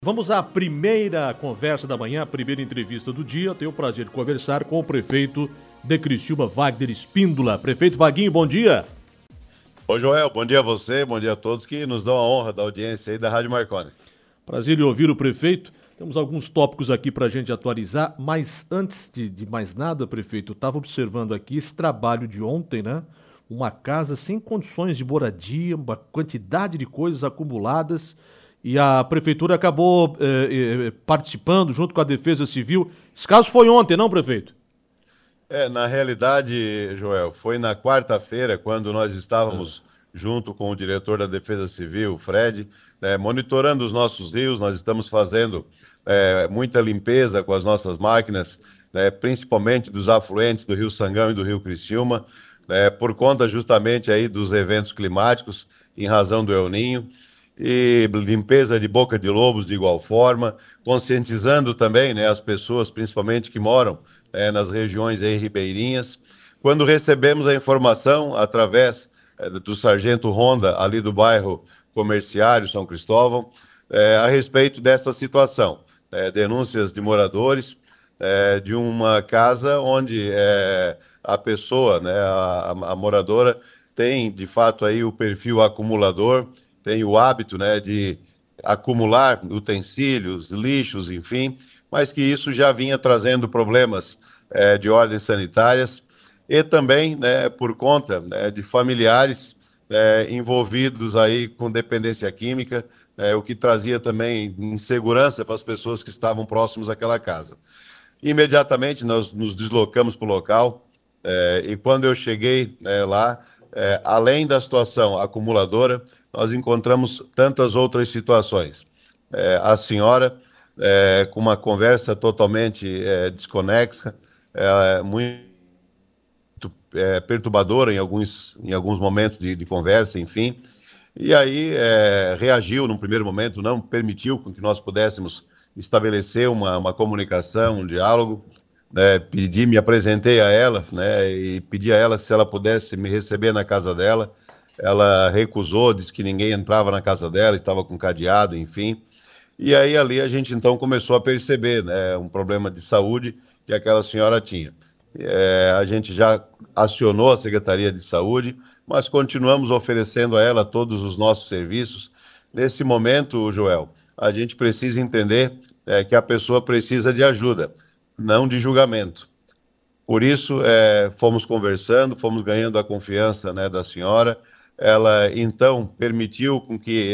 Vamos à primeira conversa da manhã, a primeira entrevista do dia. Tenho o prazer de conversar com o prefeito de Criciúma, Wagner Espíndola. Prefeito Vaguinho, bom dia. Ô Joel, bom dia a você, bom dia a todos que nos dão a honra da audiência aí da Rádio Marconi. Prazer em ouvir o prefeito. Temos alguns tópicos aqui para a gente atualizar, mas antes de mais nada, prefeito, eu estava observando aqui esse trabalho de ontem, né? Uma casa sem condições de moradia, uma quantidade de coisas acumuladas. E a prefeitura acabou participando junto com a Defesa Civil. Esse caso foi ontem, não, prefeito? Na realidade, Joel, foi na quarta-feira, quando nós estávamos junto com o diretor da Defesa Civil, Fred, monitorando os nossos rios. Nós estamos fazendo muita limpeza com as nossas máquinas, principalmente dos afluentes do Rio Sangão e do Rio Criciúma, por conta justamente aí dos eventos climáticos, em razão do El Ninho. E limpeza de boca de lobos de igual forma, conscientizando também as pessoas, principalmente que moram nas regiões aí ribeirinhas. Quando recebemos a informação, através do sargento Ronda, ali do bairro Comerciário, São Cristóvão, a respeito dessa situação, denúncias de moradores de uma casa onde a pessoa, a moradora, tem de fato aí o perfil acumulador, tem o hábito de acumular utensílios, lixos, enfim, mas que isso já vinha trazendo problemas de ordem sanitárias e também por conta de familiares envolvidos aí com dependência química, o que trazia também insegurança para as pessoas que estavam próximos àquela casa. Imediatamente nós nos deslocamos para o local e quando eu cheguei lá, além da situação acumuladora, nós encontramos tantas outras situações. A senhora, com uma conversa totalmente desconexa, muito perturbadora em alguns momentos de conversa, enfim. E aí reagiu num primeiro momento, não permitiu com que nós pudéssemos estabelecer uma comunicação, um diálogo. Me apresentei a ela, e pedi a ela se ela pudesse me receber na casa dela. Ela recusou, disse que ninguém entrava na casa dela, estava com cadeado, enfim. E aí ali a gente então começou a perceber um problema de saúde que aquela senhora tinha. A gente já acionou a Secretaria de Saúde, mas continuamos oferecendo a ela todos os nossos serviços. Nesse momento, Joel, a gente precisa entender que a pessoa precisa de ajuda, não de julgamento. Por isso, fomos conversando, fomos ganhando a confiança da senhora. Ela, então, permitiu com que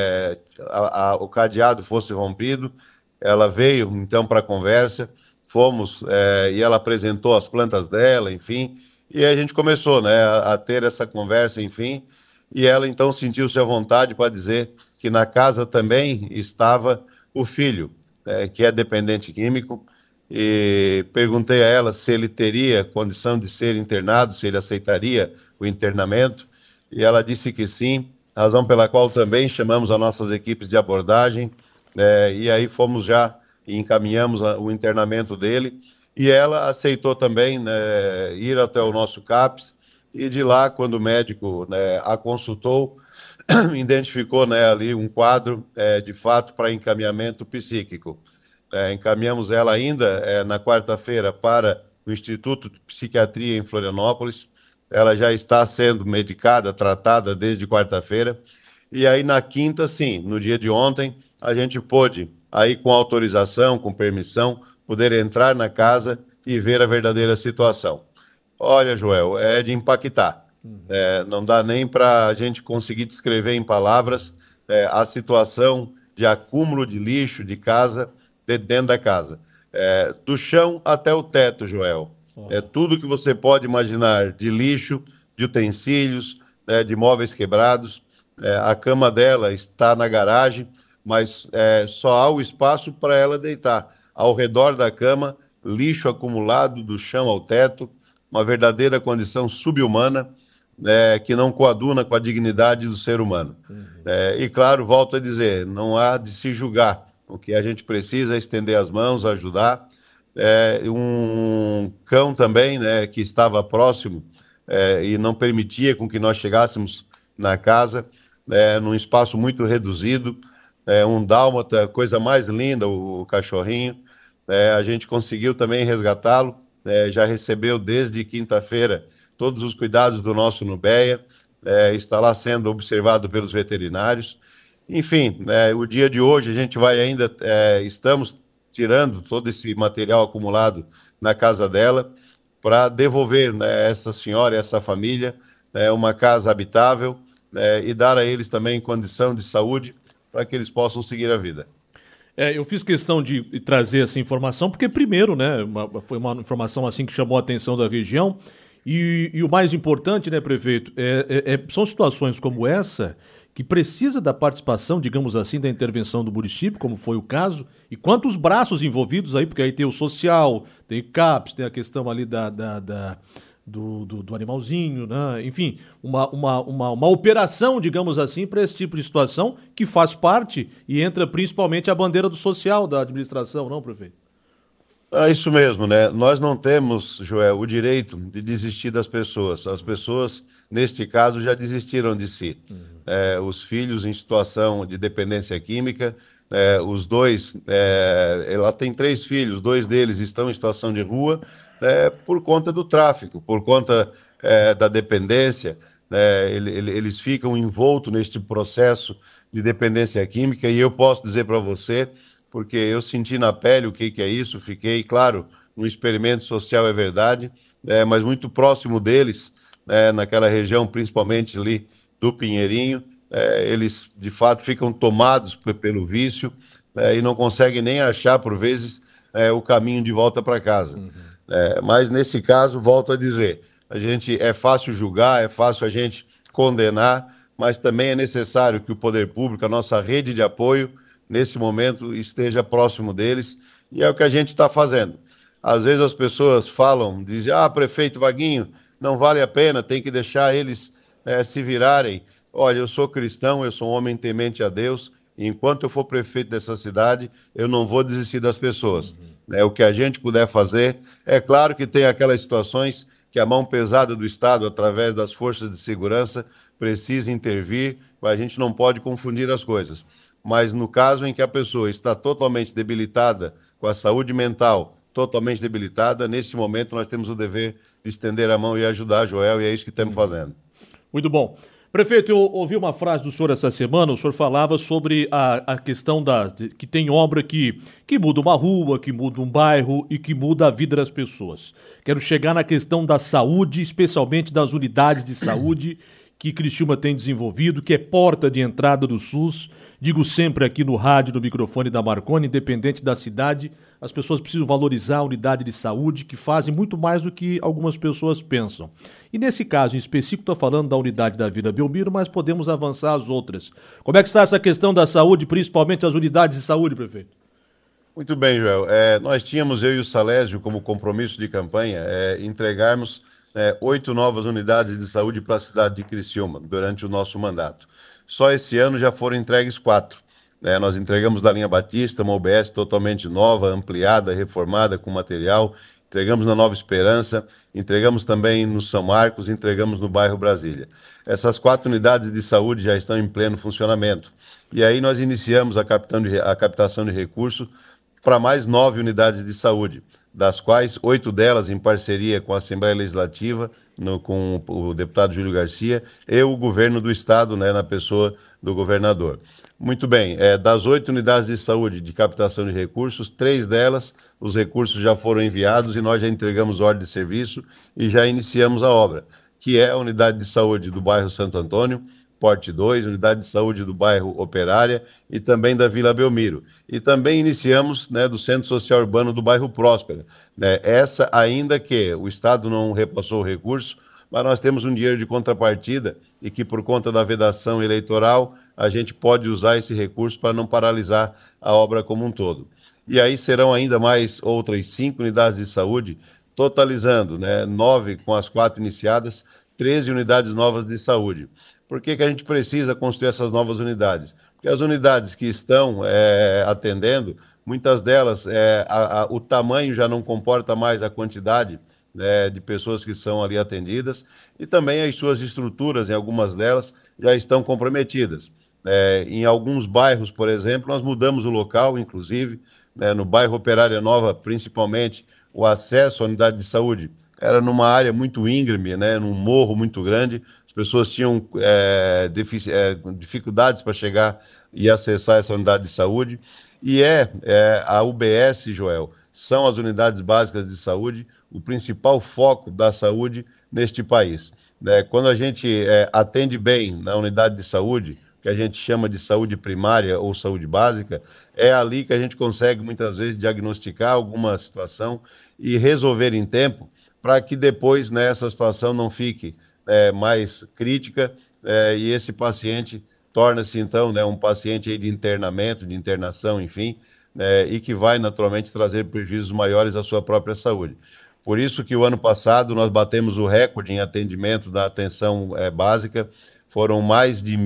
o cadeado fosse rompido. Ela veio, então, para a conversa, fomos, e ela apresentou as plantas dela, enfim, e a gente começou a ter essa conversa, enfim, e ela, então, sentiu-se à vontade para dizer que na casa também estava o filho, que é dependente químico, e perguntei a ela se ele teria condição de ser internado, se ele aceitaria o internamento, e ela disse que sim, razão pela qual também chamamos as nossas equipes de abordagem, e aí fomos já e encaminhamos o internamento dele, e ela aceitou também ir até o nosso CAPS, e de lá, quando o médico a consultou, identificou ali um quadro, de fato, para encaminhamento psíquico. Encaminhamos ela ainda na quarta-feira para o Instituto de Psiquiatria em Florianópolis. Ela já está sendo medicada, tratada desde quarta-feira. E aí na quinta, sim, no dia de ontem, a gente pôde, aí com autorização, com permissão, poder entrar na casa e ver a verdadeira situação. Olha, Joel, é de impactar. Não dá nem para a gente conseguir descrever em palavras a situação de acúmulo de lixo de casa, dentro da casa. Do chão até o teto, Joel. Tudo que você pode imaginar de lixo, de utensílios, de móveis quebrados. A cama dela está na garagem, mas só há o espaço para ela deitar. Ao redor da cama, lixo acumulado do chão ao teto, uma verdadeira condição subhumana, que não coaduna com a dignidade do ser humano. E claro, volto a dizer, não há de se julgar. O que a gente precisa é estender as mãos, ajudar. Um cão também, que estava próximo e não permitia com que nós chegássemos na casa, num espaço muito reduzido. um dálmata, coisa mais linda, o cachorrinho. A gente conseguiu também resgatá-lo, já recebeu desde quinta-feira todos os cuidados do nosso Nubeia, está lá sendo observado pelos veterinários. Enfim, o dia de hoje a gente vai ainda, estamos tirando todo esse material acumulado na casa dela para devolver, né, essa senhora e essa família uma casa habitável, e dar a eles também condição de saúde para que eles possam seguir a vida. Eu fiz questão de trazer essa informação porque, primeiro, né, foi uma informação assim que chamou a atenção da região e o mais importante, né, prefeito, são situações como essa que precisa da participação, digamos assim, da intervenção do município, como foi o caso, e quantos braços envolvidos aí, porque aí tem o social, tem o CAPS, tem a questão ali do animalzinho, né? Enfim, uma operação, digamos assim, para esse tipo de situação que faz parte e entra principalmente a bandeira do social da administração, não, prefeito? Isso mesmo, né? Nós não temos, Joel, o direito de desistir das pessoas. As pessoas, neste caso, já desistiram de si. Os filhos em situação de dependência química, os dois, ela tem 3 filhos, 2 deles estão em situação de rua, por conta do tráfico, por conta da dependência, eles ficam envoltos neste processo de dependência química, e eu posso dizer para você, porque eu senti na pele o que é isso, fiquei, claro, no experimento social, é verdade, mas muito próximo deles, naquela região, principalmente ali do Pinheirinho, eles de fato ficam tomados pelo vício, e não conseguem nem achar, por vezes, o caminho de volta para casa. Mas nesse caso, volto a dizer, é fácil julgar, é fácil a gente condenar, mas também é necessário que o poder público, a nossa rede de apoio, nesse momento, esteja próximo deles, e é o que a gente está fazendo. Às vezes as pessoas falam, dizem, prefeito Vaguinho, não vale a pena, tem que deixar eles se virarem. Olha, eu sou cristão, eu sou um homem temente a Deus, e enquanto eu for prefeito dessa cidade, eu não vou desistir das pessoas. O que a gente puder fazer, é claro que tem aquelas situações que a mão pesada do Estado, através das forças de segurança, precisa intervir, mas a gente não pode confundir as coisas. Mas no caso em que a pessoa está totalmente debilitada, com a saúde mental totalmente debilitada, nesse momento nós temos o dever de estender a mão e ajudar, Joel, e é isso que estamos fazendo. Muito bom. Prefeito, eu ouvi uma frase do senhor essa semana, o senhor falava sobre a questão que tem obra que muda uma rua, que muda um bairro e que muda a vida das pessoas. Quero chegar na questão da saúde, especialmente das unidades de saúde que Criciúma tem desenvolvido, que é porta de entrada do SUS. Digo sempre aqui no rádio, no microfone da Marconi, independente da cidade, as pessoas precisam valorizar a unidade de saúde, que fazem muito mais do que algumas pessoas pensam. E nesse caso em específico, estou falando da unidade da Vila Belmiro, mas podemos avançar as outras. Como é que está essa questão da saúde, principalmente as unidades de saúde, prefeito? Muito bem, Joel. Nós tínhamos, eu e o Salésio, como compromisso de campanha, entregarmos 8 novas unidades de saúde para a cidade de Criciúma, durante o nosso mandato. Só esse ano já foram entregues 4. Nós entregamos da linha Batista, uma UBS totalmente nova, ampliada, reformada com material, entregamos na Nova Esperança, entregamos também no São Marcos, entregamos no bairro Brasília. Essas 4 unidades de saúde já estão em pleno funcionamento. E aí nós iniciamos a captação de recursos para mais 9 unidades de saúde, das quais 8 delas em parceria com a Assembleia Legislativa, com o deputado Júlio Garcia, e o governo do estado, na pessoa do governador. Muito bem, das 8 unidades de saúde de captação de recursos, 3 delas, os recursos já foram enviados e nós já entregamos ordem de serviço e já iniciamos a obra, que é a unidade de saúde do bairro Santo Antônio, Porte 2, unidade de saúde do bairro Operária e também da Vila Belmiro. E também iniciamos do Centro Social Urbano do bairro Próspera. Essa, ainda que o Estado não repassou o recurso, mas nós temos um dinheiro de contrapartida e que, por conta da vedação eleitoral, a gente pode usar esse recurso para não paralisar a obra como um todo. E aí serão ainda mais outras 5 unidades de saúde, totalizando 9 com as 4 iniciadas, 13 unidades novas de saúde. Por que a gente precisa construir essas novas unidades? Porque as unidades que estão atendendo, muitas delas, o tamanho já não comporta mais a quantidade de pessoas que são ali atendidas, e também as suas estruturas, em algumas delas, já estão comprometidas. Em alguns bairros, por exemplo, nós mudamos o local, inclusive, né, no bairro Operária Nova, principalmente, o acesso à unidade de saúde era numa área muito íngreme, né, num morro muito grande, as pessoas tinham dificuldades para chegar e acessar essa unidade de saúde, e a UBS, Joel, são as unidades básicas de saúde, o principal foco da saúde neste país. Né? Quando a gente atende bem na unidade de saúde, que a gente chama de saúde primária ou saúde básica, é ali que a gente consegue muitas vezes diagnosticar alguma situação e resolver em tempo, para que depois, né, essa situação não fique mais crítica e esse paciente torna-se então, né, um paciente aí de internamento, de internação, enfim, e que vai naturalmente trazer prejuízos maiores à sua própria saúde. Por isso que o ano passado nós batemos o recorde em atendimento da atenção básica, foram mais de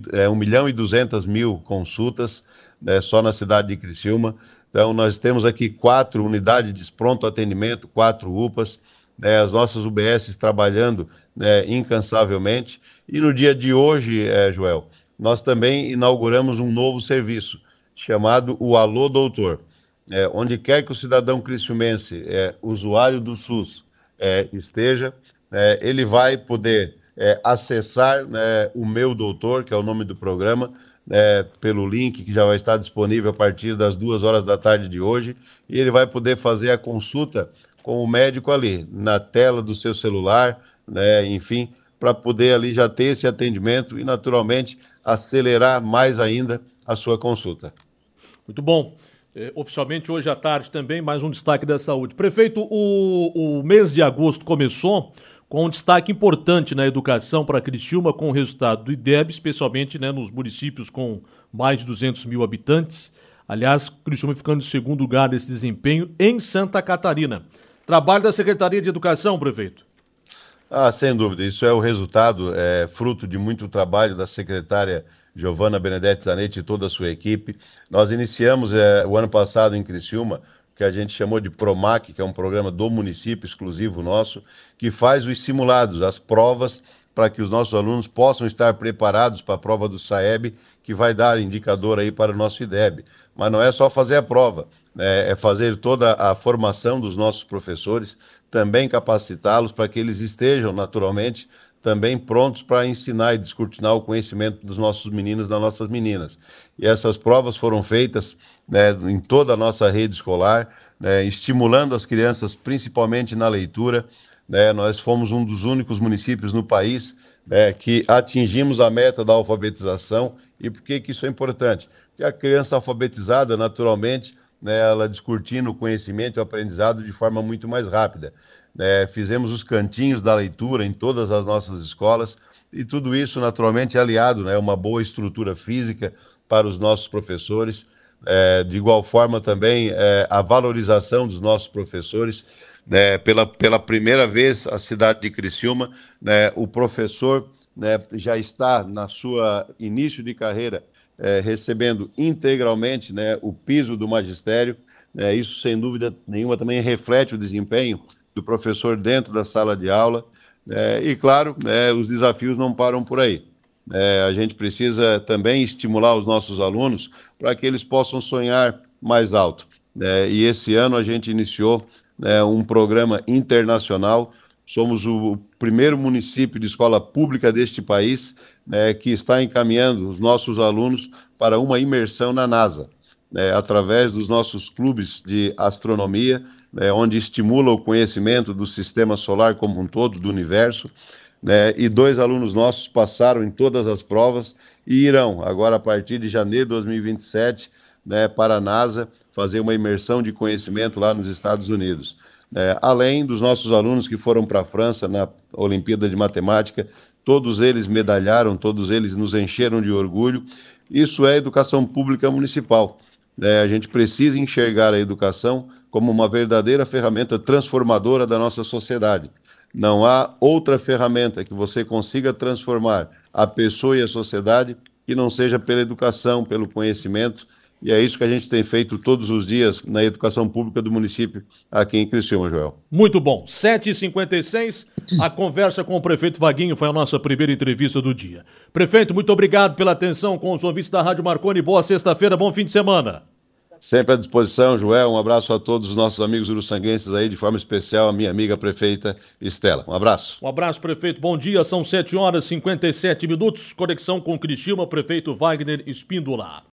1.200.000 consultas, né, só na cidade de Criciúma. Então, nós temos aqui 4 unidades de pronto atendimento, 4 UPAs, né, as nossas UBSs trabalhando, né, incansavelmente. E no dia de hoje, Joel, nós também inauguramos um novo serviço, chamado o Alô Doutor. Onde quer que o cidadão criciumense, usuário do SUS, esteja, ele vai poder acessar, né, o Meu Doutor, que é o nome do programa, pelo link que já vai estar disponível a partir das 2 horas da tarde de hoje, e ele vai poder fazer a consulta com o médico ali, na tela do seu celular, né, enfim, para poder ali já ter esse atendimento e, naturalmente, acelerar mais ainda a sua consulta. Muito bom. Oficialmente hoje à tarde também, mais um destaque da saúde. Prefeito, o mês de agosto começou com um destaque importante na educação para Criciúma, com o resultado do IDEB, especialmente, né, nos municípios com mais de 200.000 habitantes. Aliás, Criciúma ficando em segundo lugar desse desempenho em Santa Catarina. Trabalho da Secretaria de Educação, prefeito? Sem dúvida, isso é o resultado, fruto de muito trabalho da secretária Giovana Benedetti Zanetti e toda a sua equipe. Nós iniciamos o ano passado em Criciúma, que a gente chamou de PROMAC, que é um programa do município exclusivo nosso, que faz os simulados, as provas, para que os nossos alunos possam estar preparados para a prova do SAEB, que vai dar indicador aí para o nosso IDEB. Mas não é só fazer a prova, é fazer toda a formação dos nossos professores, também capacitá-los para que eles estejam, naturalmente, também prontos para ensinar e descortinar o conhecimento dos nossos meninos e das nossas meninas. E essas provas foram feitas, né, em toda a nossa rede escolar, né, estimulando as crianças, principalmente na leitura. Né, nós fomos um dos únicos municípios no país, né, que atingimos a meta da alfabetização. E por que isso é importante? Porque a criança alfabetizada, naturalmente, né, ela descortina o conhecimento e o aprendizado de forma muito mais rápida. Fizemos os cantinhos da leitura em todas as nossas escolas e tudo isso, naturalmente, é aliado, né, a uma boa estrutura física para os nossos professores. De igual forma, também, a valorização dos nossos professores. Pela primeira vez, a cidade de Criciúma, né, o professor, né, já está na sua início de carreira recebendo integralmente, né, o piso do magistério. Isso, sem dúvida nenhuma, também reflete o desempenho do professor dentro da sala de aula. E, claro, os desafios não param por aí. A gente precisa também estimular os nossos alunos para que eles possam sonhar mais alto. E esse ano a gente iniciou um programa internacional. Somos o primeiro município de escola pública deste país, que está encaminhando os nossos alunos para uma imersão na NASA, através dos nossos clubes de astronomia, onde estimula o conhecimento do sistema solar como um todo, do universo. E 2 alunos nossos passaram em todas as provas e irão, agora a partir de janeiro de 2027, para a NASA, fazer uma imersão de conhecimento lá nos Estados Unidos. Além dos nossos alunos que foram para a França na Olimpíada de Matemática, todos eles medalharam, todos eles nos encheram de orgulho. Isso é educação pública municipal. A gente precisa enxergar a educação como uma verdadeira ferramenta transformadora da nossa sociedade. Não há outra ferramenta que você consiga transformar a pessoa e a sociedade que não seja pela educação, pelo conhecimento E é isso que a gente tem feito todos os dias na educação pública do município aqui em Criciúma, Joel. Muito bom. 7h56, a conversa com o prefeito Vaguinho foi a nossa primeira entrevista do dia. Prefeito, muito obrigado pela atenção com os ouvintes da Rádio Marconi. Boa sexta-feira, bom fim de semana. Sempre à disposição, Joel. Um abraço a todos os nossos amigos uruçanguenses aí, de forma especial a minha amiga prefeita Estela. Um abraço. Um abraço, prefeito. Bom dia, são 7h57. Conexão com Criciúma, prefeito Wagner Espíndola.